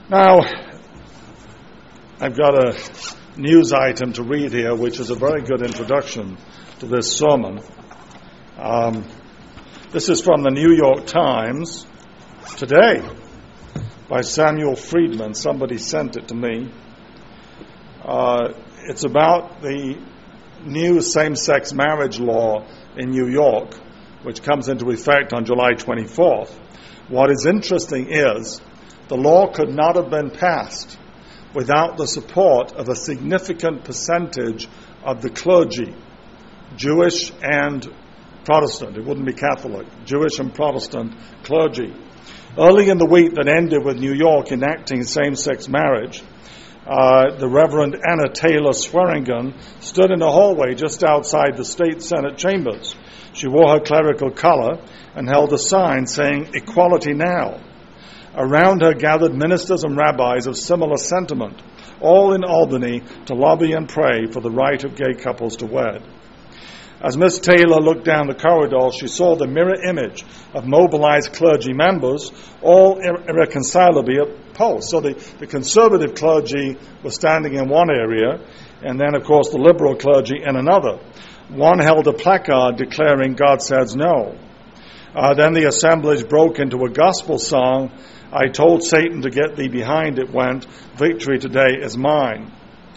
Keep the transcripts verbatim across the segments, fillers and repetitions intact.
Now, I've got a news item to read here, which is a very good introduction to this sermon. Um, this is from the New York Times today by Samuel Friedman. Somebody sent it to me. Uh, it's about the new same-sex marriage law in New York, which comes into effect on July twenty-fourth. What is interesting is the law could not have been passed without the support of a significant percentage of the clergy, Jewish and Protestant. It wouldn't be Catholic, Jewish and Protestant clergy. Early in the week that ended with New York enacting same-sex marriage, uh, the Reverend Anna Taylor Swearingen stood in a hallway just outside the state Senate chambers. She wore her clerical collar and held a sign saying, "Equality now." Around her gathered ministers and rabbis of similar sentiment, all in Albany to lobby and pray for the right of gay couples to wed. As Miss Taylor looked down the corridor, she saw the mirror image of mobilized clergy members, all irreconcilably opposed. So the, the conservative clergy were standing in one area, and then, of course, the liberal clergy in another. One held a placard declaring God says no. Uh, then the assemblage broke into a gospel song. "I told Satan to get thee behind," it went. "Victory today is mine."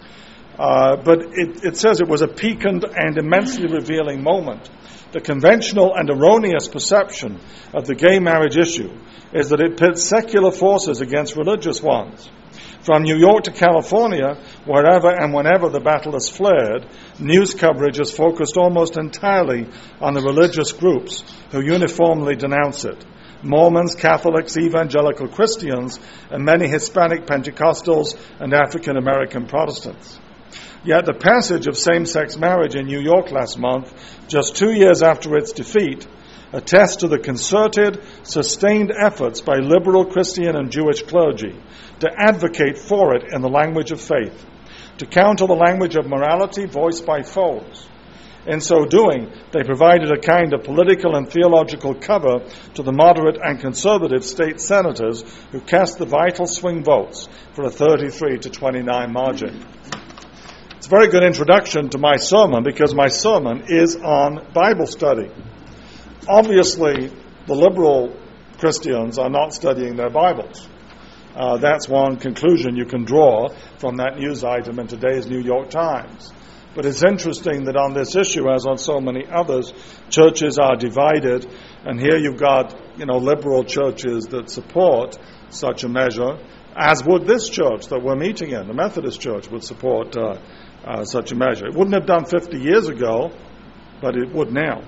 Uh, but it, it says it was a piquant and immensely revealing moment. The conventional and erroneous perception of the gay marriage issue is that it pits secular forces against religious ones. From New York to California, wherever and whenever the battle has flared, news coverage is focused almost entirely on the religious groups who uniformly denounce it. Mormons, Catholics, evangelical Christians, and many Hispanic Pentecostals and African American Protestants. Yet the passage of same-sex marriage in New York last month, just two years after its defeat, attests to the concerted, sustained efforts by liberal Christian and Jewish clergy to advocate for it in the language of faith, to counter the language of morality voiced by foes. In so doing, they provided a kind of political and theological cover to the moderate and conservative state senators who cast the vital swing votes for a thirty-three to twenty-nine margin. It's a very good introduction to my sermon because my sermon is on Bible study. Obviously, the liberal Christians are not studying their Bibles. Uh, that's one conclusion you can draw from that news item in today's New York Times. But it's interesting that on this issue, as on so many others, churches are divided, and here you've got, you know, liberal churches that support such a measure, as would this church that we're meeting in. The Methodist Church would support uh, uh, such a measure. It wouldn't have done fifty years ago, but it would now.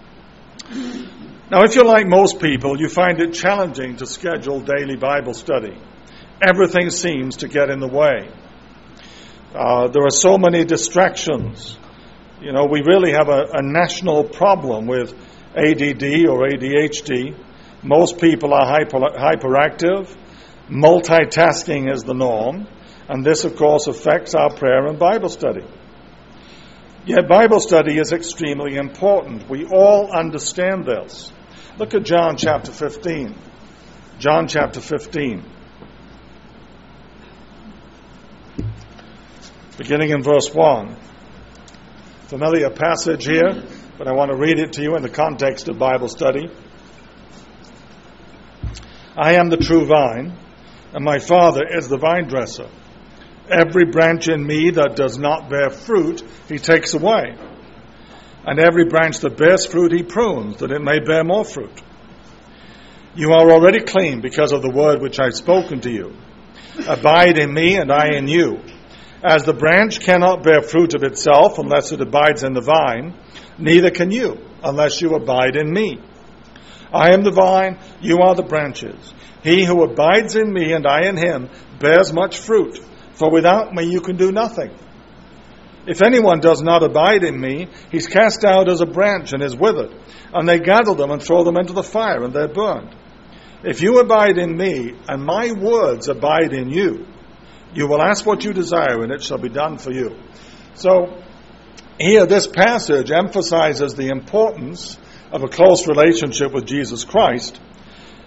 Now, if you're like most people, you find it challenging to schedule daily Bible study. Everything seems to get in the way. Uh, there are so many distractions. You know, we really have a, a national problem with A D D or A D H D. Most people are hyper, hyperactive. Multitasking is the norm. And this, of course, affects our prayer and Bible study. Yet Bible study is extremely important. We all understand this. Look at John chapter fifteen. John chapter fifteen. Beginning in verse one. Familiar passage here, but I want to read it to you in the context of Bible study. "I am the true vine, and my Father is the vine dresser. Every branch in me that does not bear fruit, he takes away. And every branch that bears fruit, he prunes, that it may bear more fruit. You are already clean because of the word which I have spoken to you. Abide in me, and I in you. As the branch cannot bear fruit of itself unless it abides in the vine, neither can you unless you abide in me. I am the vine, you are the branches. He who abides in me and I in him bears much fruit, for without me you can do nothing. If anyone does not abide in me, he's cast out as a branch and is withered, and they gather them and throw them into the fire, and they're burned. If you abide in me, and my words abide in you, you will ask what you desire, and it shall be done for you." So, here this passage emphasizes the importance of a close relationship with Jesus Christ,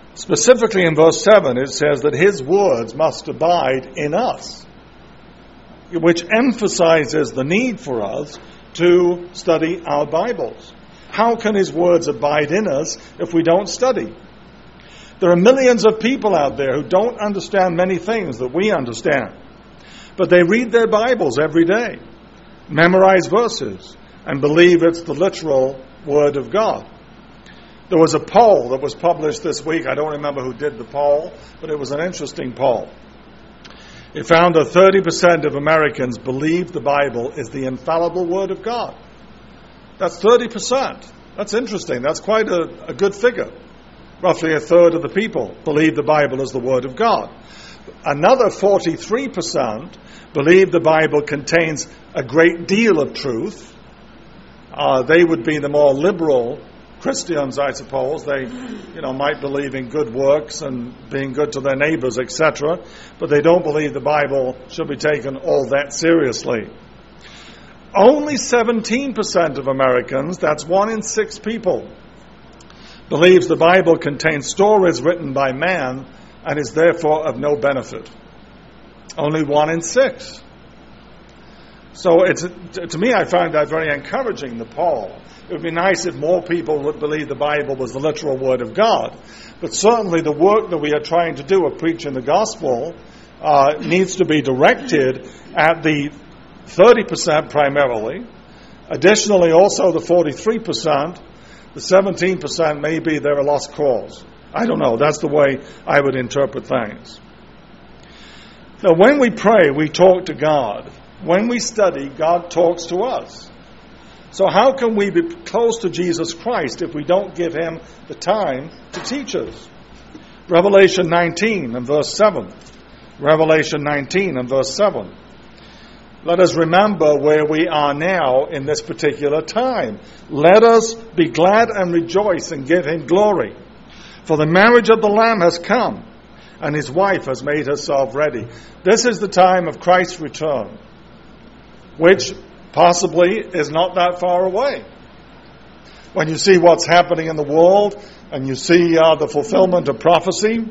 Specifically in verse seven, it says that his words must abide in us, which emphasizes the need for us to study our Bibles. How can his words abide in us if we don't study? There are millions of people out there who don't understand many things that we understand, but they read their Bibles every day, memorize verses, and believe it's the literal Word of God. There was a poll that was published this week. I don't remember who did the poll, but it was an interesting poll. It found that thirty percent of Americans believe the Bible is the infallible Word of God. That's thirty percent. That's interesting. That's quite a, a good figure. Roughly a third of the people believe the Bible is the Word of God. Another forty-three percent believe the Bible contains a great deal of truth. Uh, they would be the more liberal Christians, I suppose. They, you know, might believe in good works and being good to their neighbors, et cetera, but they don't believe the Bible should be taken all that seriously. Only seventeen percent of Americans, that's one in six people, believes the Bible contains stories written by man and is therefore of no benefit. Only one in six. So it's, to me, I find that very encouraging, the poll. It would be nice if more people would believe the Bible was the literal Word of God. But certainly the work that we are trying to do of preaching the gospel uh, needs to be directed at the thirty percent primarily. Additionally, also the forty-three percent, the seventeen percent maybe they're a lost cause. I don't know. That's the way I would interpret things. Now, when we pray, we talk to God. When we study, God talks to us. So how can we be close to Jesus Christ if we don't give him the time to teach us? Revelation nineteen and verse seven. Revelation nineteen and verse seven. Let us remember where we are now in this particular time. Let us be glad and rejoice and give him glory. For the marriage of the Lamb has come, and his wife has made herself ready. This is the time of Christ's return, which possibly is not that far away. When you see what's happening in the world, and you see uh, the fulfillment of prophecy,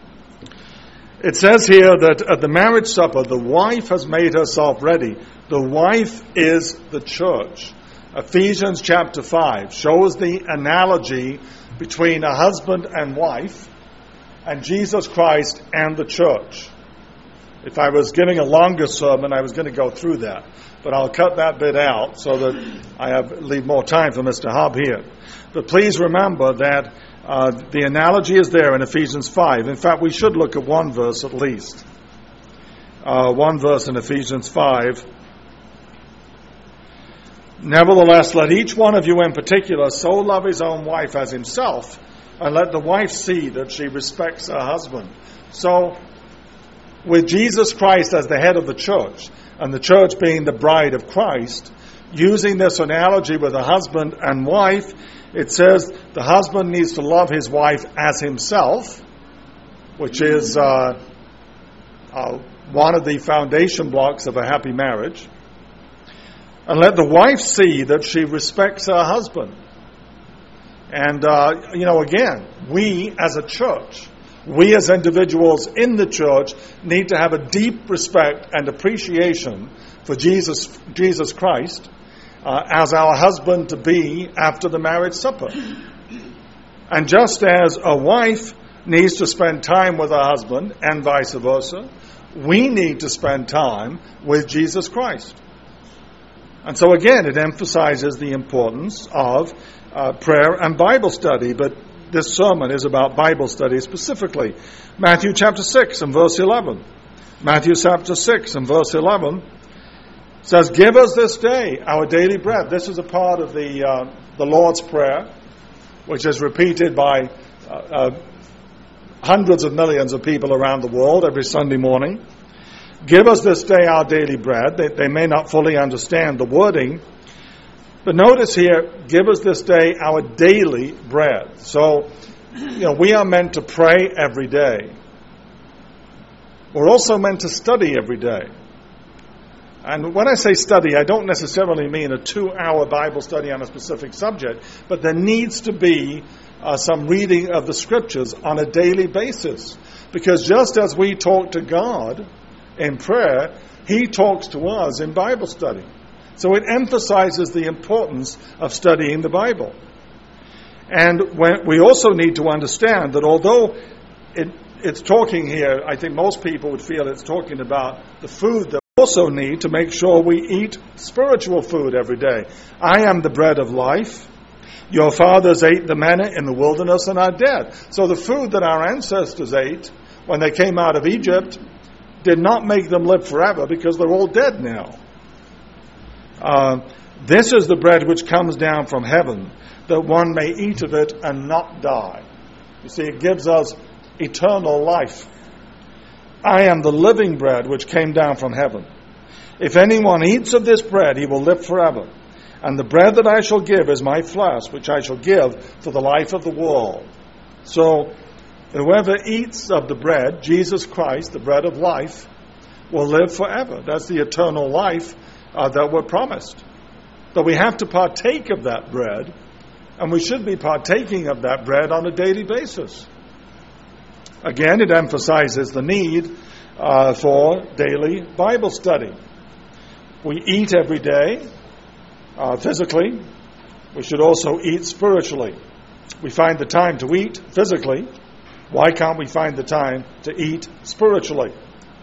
it says here that at the marriage supper, the wife has made herself ready. The wife is the church. Ephesians chapter five shows the analogy between a husband and wife and Jesus Christ and the church. If I was giving a longer sermon, I was going to go through that. But I'll cut that bit out so that I have leave more time for Mister Hub here. But please remember that uh, the analogy is there in Ephesians five. In fact, we should look at one verse at least. Uh, one verse in Ephesians five. Nevertheless, let each one of you in particular so love his own wife as himself, and let the wife see that she respects her husband. So, with Jesus Christ as the head of the church, and the church being the bride of Christ, using this analogy with a husband and wife, it says the husband needs to love his wife as himself, which is uh, uh, one of the foundation blocks of a happy marriage. And let the wife see that she respects her husband. And, uh, you know, again, we as a church, we as individuals in the church need to have a deep respect and appreciation for Jesus Jesus Christ uh, as our husband to be after the marriage supper. And just as a wife needs to spend time with her husband and vice versa, we need to spend time with Jesus Christ. And so again, it emphasizes the importance of uh, prayer and Bible study, but this sermon is about Bible study specifically. Matthew chapter six and verse eleven. Matthew chapter six and verse eleven says, "Give us this day our daily bread." This is a part of the uh, the Lord's Prayer, which is repeated by uh, uh, hundreds of millions of people around the world every Sunday morning. Give us this day our daily bread. They, they may not fully understand the wording, but notice here, give us this day our daily bread. So, you know, we are meant to pray every day. We're also meant to study every day. And when I say study, I don't necessarily mean a two-hour Bible study on a specific subject, but there needs to be uh, some reading of the Scriptures on a daily basis. Because just as we talk to God in prayer, He talks to us in Bible study. So it emphasizes the importance of studying the Bible. And when, we also need to understand that although it, it's talking here, I think most people would feel it's talking about the food that we also need to make sure we eat spiritual food every day. I am the bread of life. Your fathers ate the manna in the wilderness and are dead. So the food that our ancestors ate when they came out of Egypt did not make them live forever because they're all dead now. Uh, this is the bread which comes down from heaven, that one may eat of it and not die. You see, it gives us eternal life. I am the living bread which came down from heaven. If anyone eats of this bread, he will live forever. And the bread that I shall give is my flesh, which I shall give for the life of the world. So, whoever eats of the bread, Jesus Christ, the bread of life, will live forever. That's the eternal life uh, that we're promised. But we have to partake of that bread, and we should be partaking of that bread on a daily basis. Again, it emphasizes the need uh, for daily Bible study. We eat every day, uh, physically. We should also eat spiritually. We find the time to eat physically. Why can't we find the time to eat spiritually?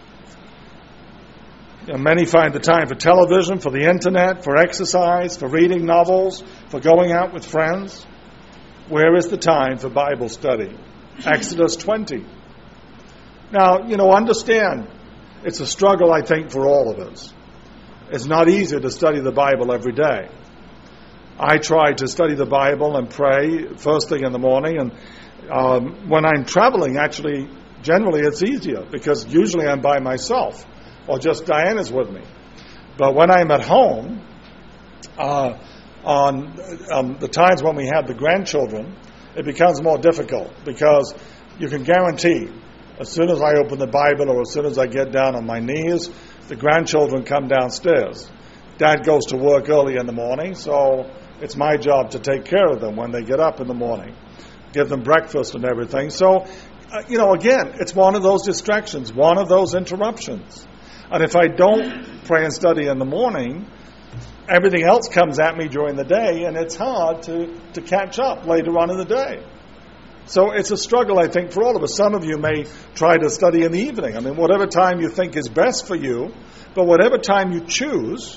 You know, many find the time for television, for the internet, for exercise, for reading novels, for going out with friends. Where is the time for Bible study? Exodus twenty. Now, you know, understand, it's a struggle, I think, for all of us. It's not easy to study the Bible every day. I try to study the Bible and pray first thing in the morning, and um, when I'm traveling, actually, generally it's easier, because usually I'm by myself, or just Diana's with me. But when I'm at home, uh, on um, the times when we have the grandchildren, it becomes more difficult, because you can guarantee as soon as I open the Bible or as soon as I get down on my knees, the grandchildren come downstairs. Dad goes to work early in the morning, so it's my job to take care of them when they get up in the morning, give them breakfast and everything. So, uh, you know, again, it's one of those distractions, one of those interruptions. And if I don't pray and study in the morning, everything else comes at me during the day, and it's hard to, to catch up later on in the day. So it's a struggle, I think, for all of us. Some of you may try to study in the evening. I mean, whatever time you think is best for you, but whatever time you choose,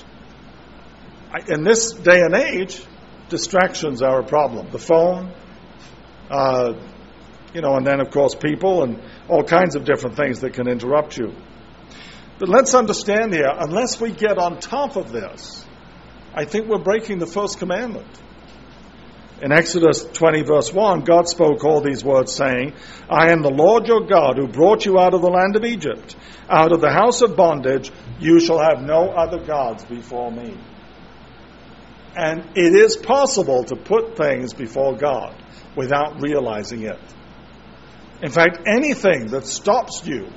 in this day and age, distractions are a problem. The phone, uh, you know, and then, of course, people and all kinds of different things that can interrupt you. But let's understand here, unless we get on top of this, I think we're breaking the first commandment. In Exodus twenty, verse one, God spoke all these words, saying, I am the Lord your God who brought you out of the land of Egypt. Out of the house of bondage, you shall have no other gods before me. And it is possible to put things before God without realizing it. In fact, anything that stops you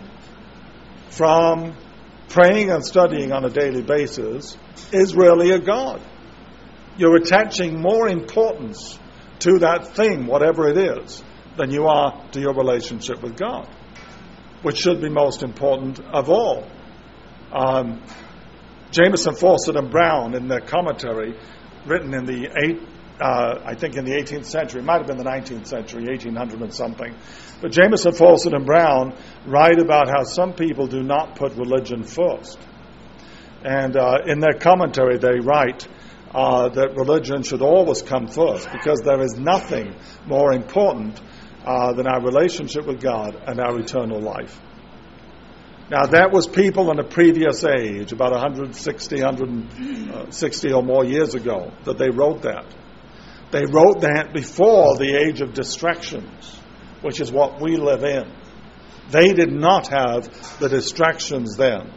from praying and studying on a daily basis is really a god. You're attaching more importance to that thing, whatever it is, than you are to your relationship with God, which should be most important of all. Um, Jameson, Fawcett, and Brown, in their commentary, written in the eight, uh, I think in the eighteenth century, it might have been the nineteenth century, eighteen hundred and something, but Jameson, Fawcett, and Brown write about how some people do not put religion first. And uh, in their commentary, they write Uh, that religion should always come first, because there is nothing more important uh, than our relationship with God and our eternal life. Now, that was people in a previous age, about one hundred sixty, one hundred sixty or more years ago, that they wrote that. They wrote that before the age of distractions, which is what we live in. They did not have the distractions then.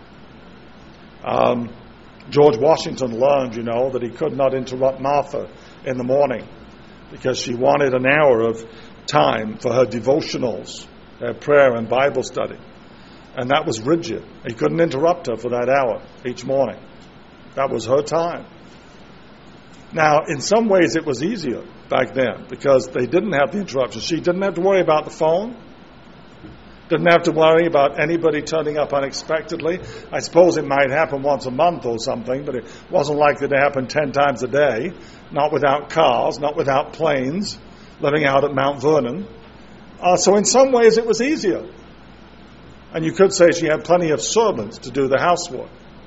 Um, George Washington learned, you know, that he could not interrupt Martha in the morning because she wanted an hour of time for her devotionals, her prayer and Bible study. And that was rigid. He couldn't interrupt her for that hour each morning. That was her time. Now, in some ways it was easier back then because they didn't have the interruptions. She didn't have to worry about the phone. Didn't have to worry about anybody turning up unexpectedly. I suppose it might happen once a month or something, but it wasn't likely to happen ten times a day. Not without cars, not without planes, living out at Mount Vernon. Uh, so in some ways it was easier. And you could say she had plenty of servants to do the housework.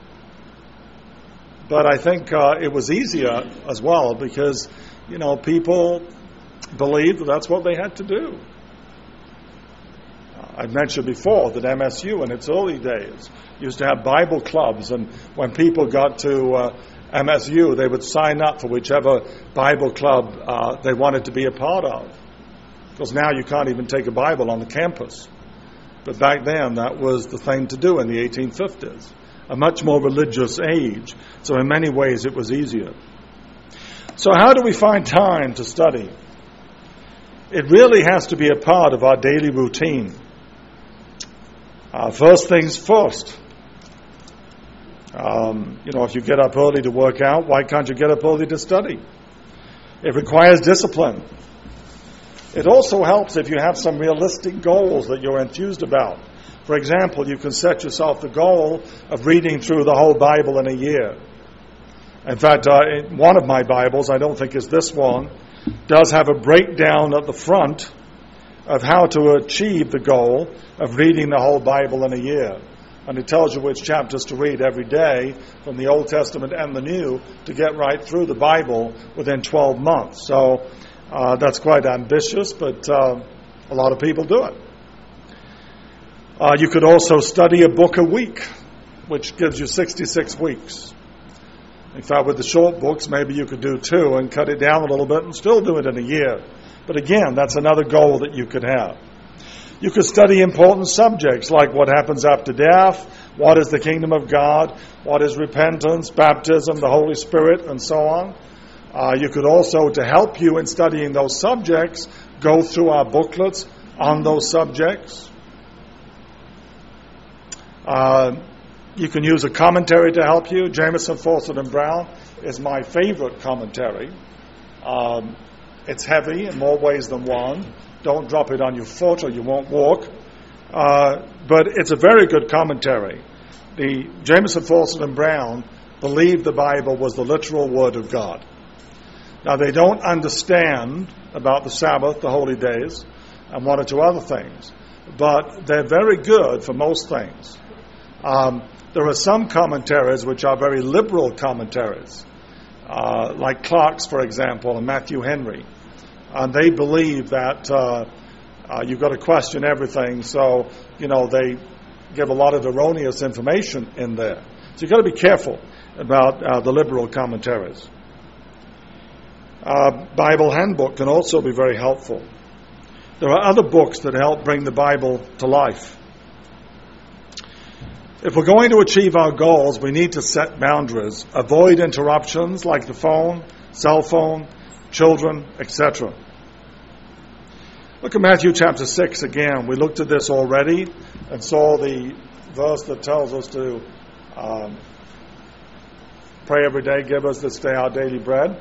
But I think uh, it was easier as well because, you know, people believed that that's what they had to do. I've mentioned before that M S U in its early days used to have Bible clubs, and when people got to uh, M S U, they would sign up for whichever Bible club uh, they wanted to be a part of. Because now you can't even take a Bible on the campus. But back then, that was the thing to do in the eighteen fifties. A much more religious age, so in many ways it was easier. So how do we find time to study? It really has to be a part of our daily routine. Uh, first things first. Um, you know, if you get up early to work out, why can't you get up early to study? It requires discipline. It also helps if you have some realistic goals that you're enthused about. For example, you can set yourself the goal of reading through the whole Bible in a year. In fact, uh, in one of my Bibles, I don't think it's this one, does have a breakdown at the front of how to achieve the goal of reading the whole Bible in a year. And it tells you which chapters to read every day from the Old Testament and the New to get right through the Bible within twelve months. So uh, that's quite ambitious, but uh, a lot of people do it. Uh, you could also study a book a week, which gives you sixty-six weeks. In fact, with the short books, maybe you could do two and cut it down a little bit and still do it in a year. But again, that's another goal that you could have. You could study important subjects like what happens after death, what is the kingdom of God, what is repentance, baptism, the Holy Spirit, and so on. Uh, you could also, to help you in studying those subjects, go through our booklets on those subjects. Uh, you can use a commentary to help you. Jamieson, Fausset, and Brown is my favorite commentary. Um, It's heavy in more ways than one. Don't drop it on your foot or you won't walk. Uh, but it's a very good commentary. The Jamieson, Fausset, and Brown believed the Bible was the literal Word of God. Now, they don't understand about the Sabbath, the holy days, and one or two other things. But they're very good for most things. Um, there are some commentaries which are very liberal commentaries. Uh, like Clark's, for example, and Matthew Henry. And they believe that uh, uh, you've got to question everything, so, you know, they give a lot of erroneous information in there. So you've got to be careful about uh, the liberal commentaries. Uh, Bible Handbook can also be very helpful. There are other books that help bring the Bible to life. If we're going to achieve our goals, we need to set boundaries, avoid interruptions like the phone, cell phone, children, et cetera. Look at Matthew chapter six again. We looked at this already and saw the verse that tells us to um, pray every day, give us this day our daily bread.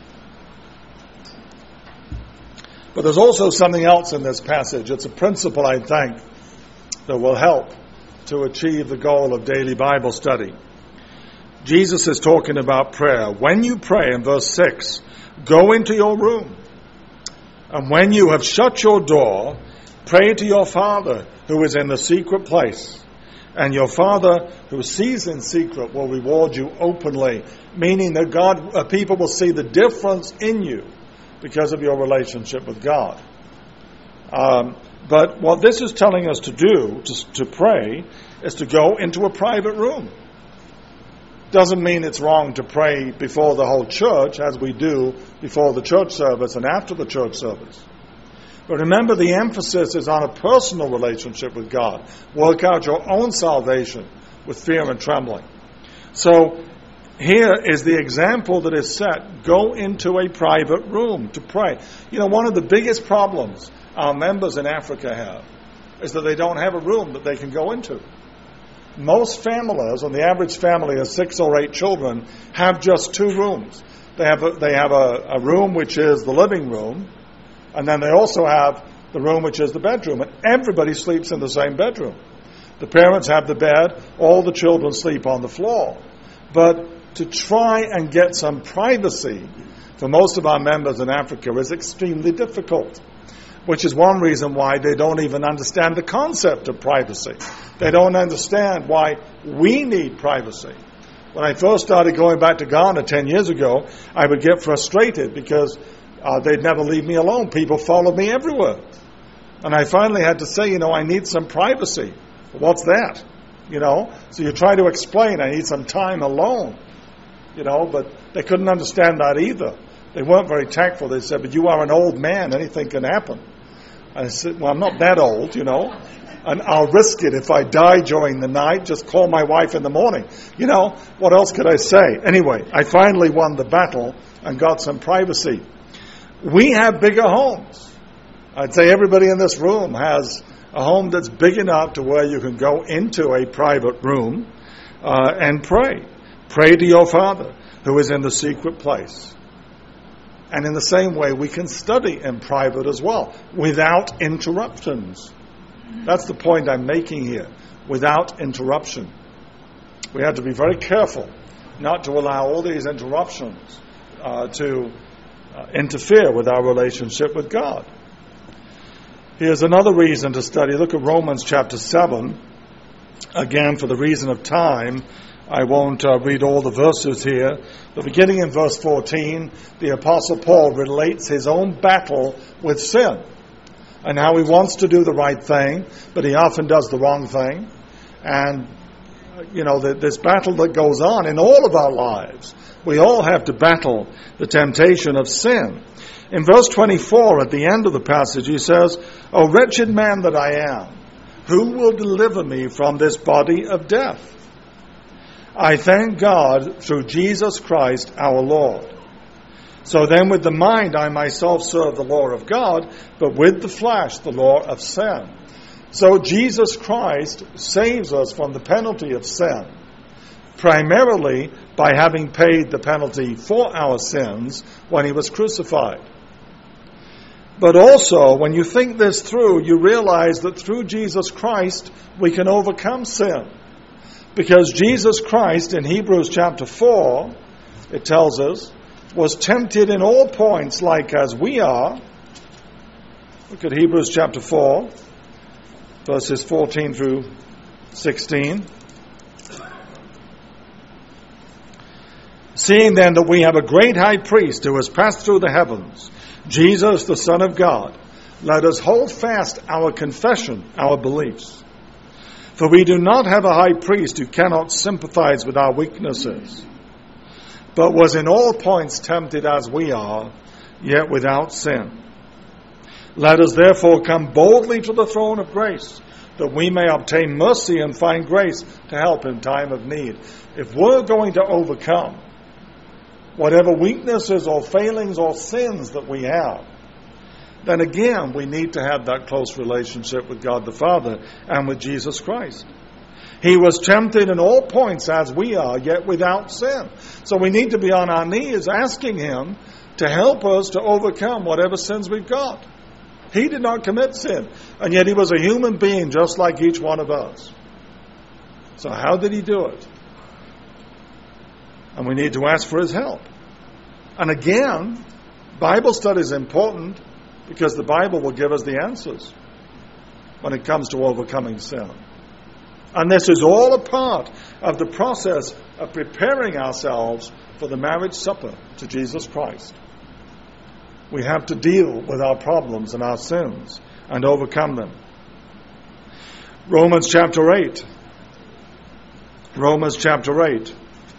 But there's also something else in this passage. It's a principle, I think, that will help to achieve the goal of daily Bible study. Jesus is talking about prayer. When you pray, in verse six, go into your room, and when you have shut your door, pray to your Father who is in the secret place, and your Father who sees in secret will reward you openly, meaning that God, uh, people will see the difference in you because of your relationship with God. Um, but what this is telling us to do, to, to pray, is to go into a private room. Doesn't mean it's wrong to pray before the whole church, as we do before the church service and after the church service. But remember, the emphasis is on a personal relationship with God. Work out your own salvation with fear and trembling. So here is the example that is set. Go into a private room to pray. You know, one of the biggest problems our members in Africa have is that they don't have a room that they can go into. Most families, and the average family of six or eight children, have just two rooms. They have a, they have a, a room which is the living room, and then they also have the room which is the bedroom, and everybody sleeps in the same bedroom. The parents have the bed, all the children sleep on the floor. But to try and get some privacy for most of our members in Africa is extremely difficult, which is one reason why they don't even understand the concept of privacy. They don't understand why we need privacy. When I first started going back to Ghana ten years ago, I would get frustrated because uh, they'd never leave me alone. People followed me everywhere. And I finally had to say, you know, I need some privacy. What's that? You know, so you try to explain, I need some time alone. You know, but they couldn't understand that either. They weren't very tactful. They said, but you are an old man. Anything can happen. I said, well, I'm not that old, you know. And I'll risk it if I die during the night. Just call my wife in the morning. You know, what else could I say? Anyway, I finally won the battle and got some privacy. We have bigger homes. I'd say everybody in this room has a home that's big enough to where you can go into a private room uh, and pray. Pray to your Father who is in the secret place. And in the same way, we can study in private as well, without interruptions. That's the point I'm making here, without interruption. We have to be very careful not to allow all these interruptions uh, to uh, interfere with our relationship with God. Here's another reason to study. Look at Romans chapter seven. Again, for the reason of time, I won't uh, read all the verses here. But beginning in verse fourteen, the Apostle Paul relates his own battle with sin and how he wants to do the right thing, but he often does the wrong thing. And, you know, the, this battle that goes on in all of our lives. We all have to battle the temptation of sin. In verse twenty-four, at the end of the passage, he says, O wretched man that I am, who will deliver me from this body of death? I thank God through Jesus Christ our Lord. So then with the mind I myself serve the law of God, but with the flesh the law of sin. So Jesus Christ saves us from the penalty of sin, primarily by having paid the penalty for our sins when he was crucified. But also, when you think this through, you realize that through Jesus Christ we can overcome sin. Because Jesus Christ, in Hebrews chapter four, it tells us, was tempted in all points like as we are. Look at Hebrews chapter four, verses fourteen through sixteen. Seeing then that we have a great high priest who has passed through the heavens, Jesus the Son of God, let us hold fast our confession, our beliefs. For we do not have a high priest who cannot sympathize with our weaknesses, but was in all points tempted as we are, yet without sin. Let us therefore come boldly to the throne of grace, that we may obtain mercy and find grace to help in time of need. If we're going to overcome whatever weaknesses or failings or sins that we have, then again we need to have that close relationship with God the Father and with Jesus Christ. He was tempted in all points as we are, yet without sin. So we need to be on our knees asking him to help us to overcome whatever sins we've got. He did not commit sin, and yet he was a human being just like each one of us. So how did he do it? And we need to ask for his help. And again, Bible study is important because the Bible will give us the answers when it comes to overcoming sin. And this is all a part of the process of preparing ourselves for the marriage supper to Jesus Christ. We have to deal with our problems and our sins and overcome them. Romans chapter eight. Romans chapter eight.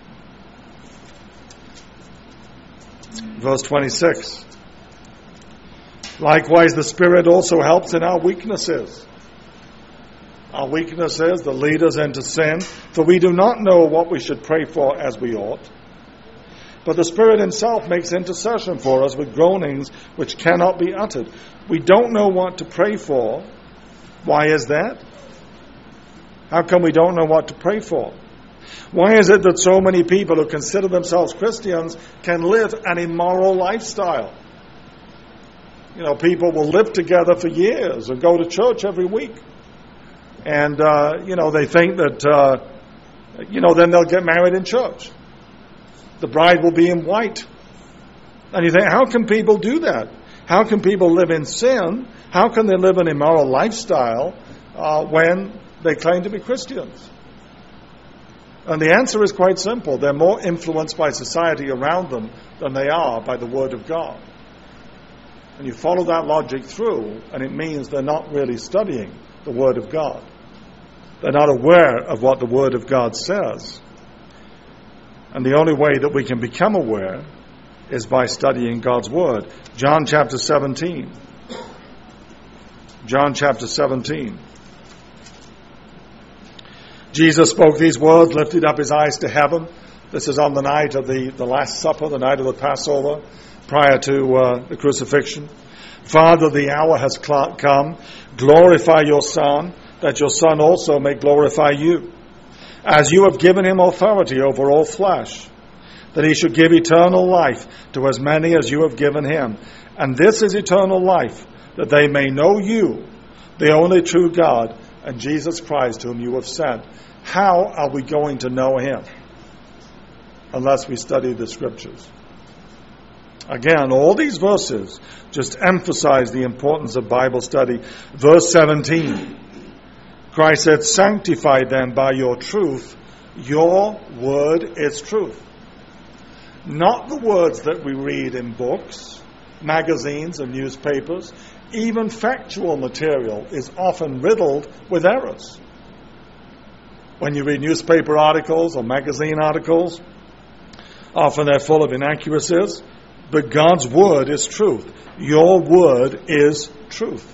Verse twenty-six. Likewise, the Spirit also helps in our weaknesses. Our weaknesses that lead us into sin, for we do not know what we should pray for as we ought. But the Spirit himself makes intercession for us with groanings which cannot be uttered. We don't know what to pray for. Why is that? How come we don't know what to pray for? Why is it that so many people who consider themselves Christians can live an immoral lifestyle? You know, people will live together for years and go to church every week. And, uh, you know, they think that, uh, you know, then they'll get married in church. The bride will be in white. And you think, how can people do that? How can people live in sin? How can they live an immoral lifestyle uh, when they claim to be Christians? And the answer is quite simple. They're more influenced by society around them than they are by the Word of God. And you follow that logic through, and it means they're not really studying the Word of God. They're not aware of what the Word of God says. And the only way that we can become aware is by studying God's Word. John chapter seventeen. John chapter seventeen. Jesus spoke these words, lifted up his eyes to heaven. This is on the night of the, the Last Supper, the night of the Passover, prior to uh, the crucifixion. Father, the hour has come. Glorify your Son, that your Son also may glorify you, as you have given him authority over all flesh, that he should give eternal life to as many as you have given him. And this is eternal life, that they may know you, the only true God, and Jesus Christ, whom you have sent. How are we going to know him unless we study the Scriptures? Again, all these verses just emphasize the importance of Bible study. Verse seventeen, Christ said, sanctify them by your truth. Your word is truth. Not the words that we read in books, magazines, and newspapers. Even factual material is often riddled with errors. When you read newspaper articles or magazine articles, often they're full of inaccuracies. But God's word is truth. Your word is truth.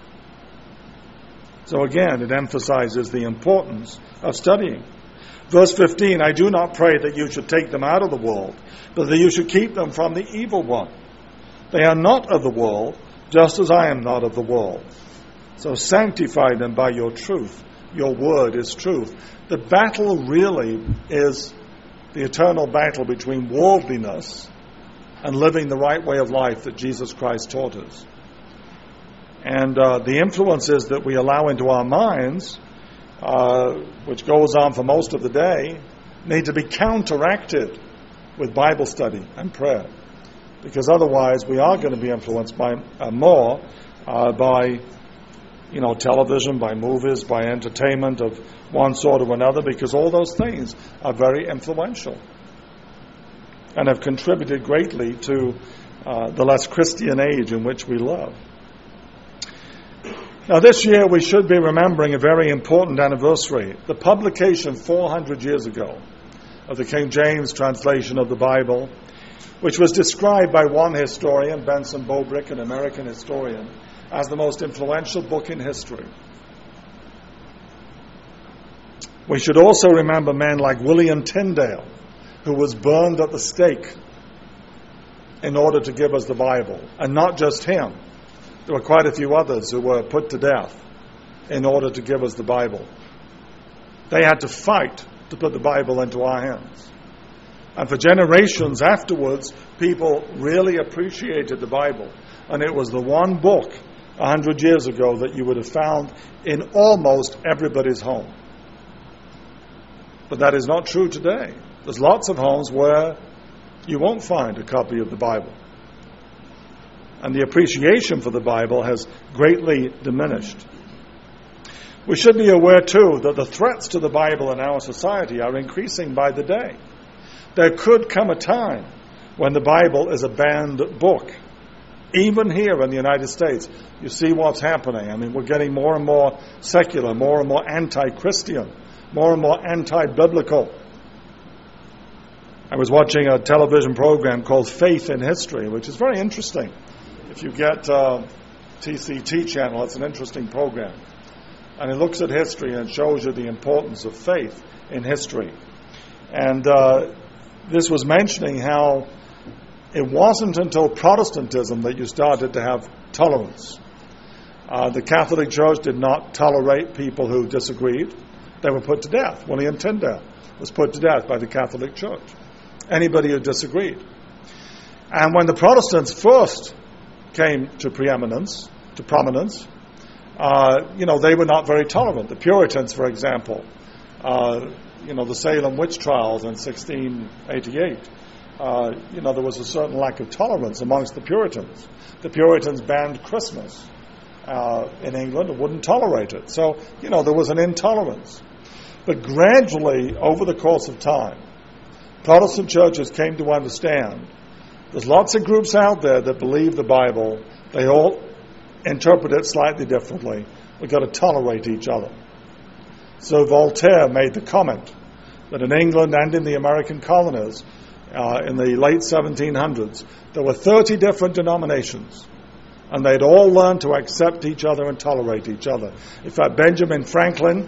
So again, it emphasizes the importance of studying. Verse fifteen, I do not pray that you should take them out of the world, but that you should keep them from the evil one. They are not of the world, just as I am not of the world. So sanctify them by your truth. Your word is truth. The battle really is the eternal battle between worldliness and living the right way of life that Jesus Christ taught us. And uh, the influences that we allow into our minds, uh, which goes on for most of the day, need to be counteracted with Bible study and prayer. Because otherwise we are going to be influenced by uh, more uh, by, you know, television, by movies, by entertainment of one sort or another, because all those things are very influential and have contributed greatly to uh, the less Christian age in which we live. Now, this year we should be remembering a very important anniversary, the publication four hundred years ago of the King James translation of the Bible, which was described by one historian, Benson Bobrick, an American historian, as the most influential book in history. We should also remember men like William Tyndale, who was burned at the stake in order to give us the Bible. And not just him. There were quite a few others who were put to death in order to give us the Bible. They had to fight to put the Bible into our hands. And for generations afterwards, people really appreciated the Bible. And it was the one book a hundred years ago that you would have found in almost everybody's home. But that is not true today. There's lots of homes where you won't find a copy of the Bible. And the appreciation for the Bible has greatly diminished. We should be aware, too, that the threats to the Bible in our society are increasing by the day. There could come a time when the Bible is a banned book. Even here in the United States, you see what's happening. I mean, we're getting more and more secular, more and more anti-Christian, more and more anti-biblical. I was watching a television program called Faith in History, which is very interesting. If you get uh, T C T channel, it's an interesting program. And it looks at history and shows you the importance of faith in history. And uh, this was mentioning how it wasn't until Protestantism that you started to have tolerance. Uh, the Catholic Church did not tolerate people who disagreed. they were put to death. William Tyndale was put to death by the Catholic Church. Anybody who disagreed. And when the Protestants first came to preeminence, to prominence, uh, you know, they were not very tolerant. The Puritans, for example, uh, you know, the Salem witch trials in sixteen eighty-eight, uh, you know, there was a certain lack of tolerance amongst the Puritans. The Puritans banned Christmas uh, in England and wouldn't tolerate it. So, you know, there was an intolerance. But gradually, over the course of time, Protestant churches came to understand there's lots of groups out there that believe the Bible. They all interpret it slightly differently. We've got to tolerate each other. So Voltaire made the comment that in England and in the American colonies, uh, in the late seventeen hundreds, there were thirty different denominations, and they'd all learned to accept each other and tolerate each other. In fact, Benjamin Franklin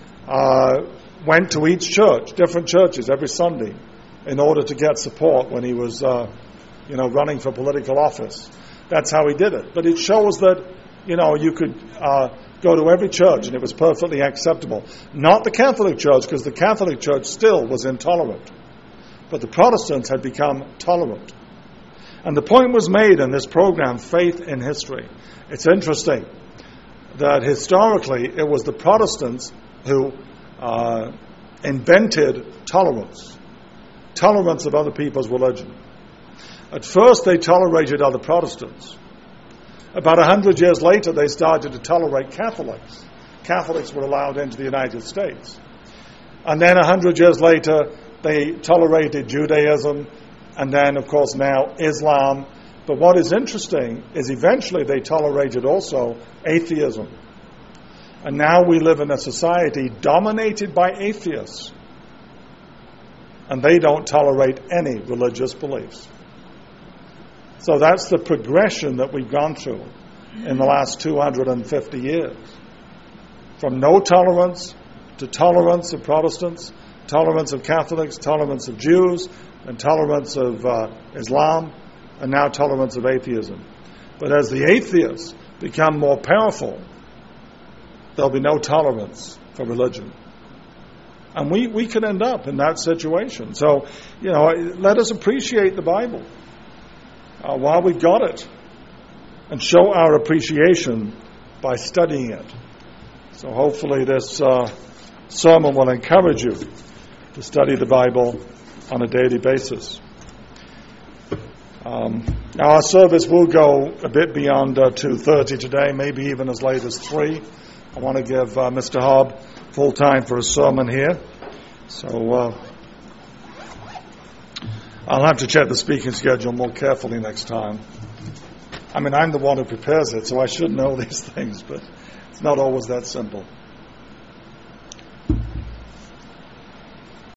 uh, went to each church, different churches, every Sunday, in order to get support when he was, uh, you know, running for political office. That's how he did it. But it shows that, you know, you could uh, go to every church and it was perfectly acceptable. Not the Catholic Church, because the Catholic Church still was intolerant. But the Protestants had become tolerant. And the point was made in this program, Faith in History. It's interesting that historically it was the Protestants who uh, invented tolerance. Tolerance of other people's religion. At first they tolerated other Protestants. About a hundred years later they started to tolerate Catholics. Catholics were allowed into the United States. And then a hundred years later they tolerated Judaism, and then of course now Islam. But what is interesting is eventually they tolerated also atheism. And now we live in a society dominated by atheists. And they don't tolerate any religious beliefs. So that's the progression that we've gone through in the last two hundred fifty years. From no tolerance to tolerance of Protestants, tolerance of Catholics, tolerance of Jews, and tolerance of uh, Islam, and now tolerance of atheism. But as the atheists become more powerful, there'll be no tolerance for religion. And we, we could end up in that situation. So, you know, let us appreciate the Bible uh, while we've got it, and show our appreciation by studying it. So hopefully this uh, sermon will encourage you to study the Bible on a daily basis. Um, now our service will go a bit beyond uh, two thirty today, maybe even as late as three. I want to give uh, Mister Hobb full time for a sermon here. So uh, I'll have to check the speaking schedule more carefully next time. I mean, I'm the one who prepares it, so I should know these things, but it's not always that simple.